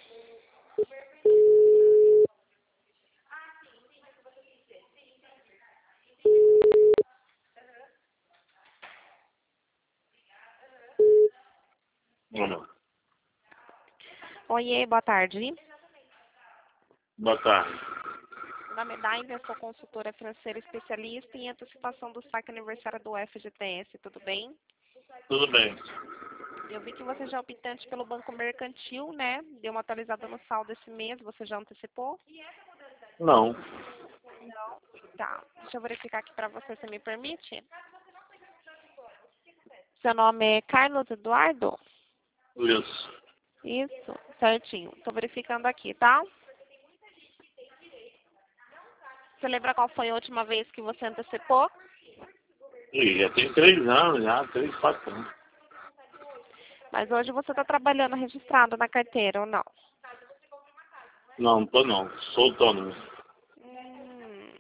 Não. Oiê, boa tarde. Boa tarde. Meu nome é Daina, eu sou consultora financeira especialista em antecipação do saque aniversário do FGTS, tudo bem? Tudo bem. Eu vi que você já é optante pelo Banco Mercantil, né? Deu uma atualizada no saldo esse mês, você já antecipou? Não. Tá, deixa eu verificar aqui para você, se me permite. Seu nome é Carlos Eduardo? Isso. Isso, certinho. Estou verificando aqui, tá? Você lembra qual foi a última vez que você antecipou? E já tem 3 anos, já, 3, 4 anos. Mas hoje você está trabalhando registrado na carteira ou não? Não, tô não. Sou autônomo. Hum,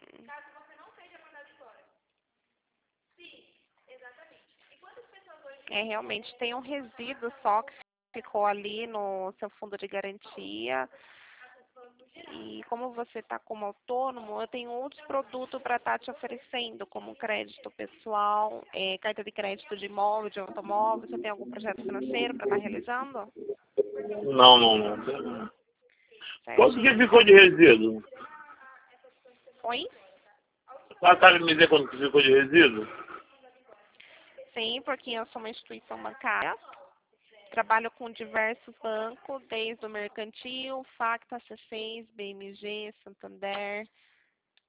realmente tem um resíduo só que ficou ali no seu fundo de garantia. E como você está como autônomo, eu tenho outros produtos para estar te oferecendo, como crédito pessoal, carta de crédito de imóvel, de automóvel. Você tem algum projeto financeiro para estar realizando? Não, não, não. Quanto que Certinho. ficou de resíduo? Oi? Sabe me dizer quanto que ficou de resíduo? Sim, porque eu sou uma instituição bancária. Trabalho com diversos bancos, desde o Mercantil, Facta, C6, BMG, Santander.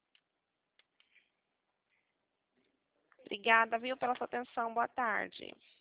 Obrigada, viu, pela sua atenção. Boa tarde.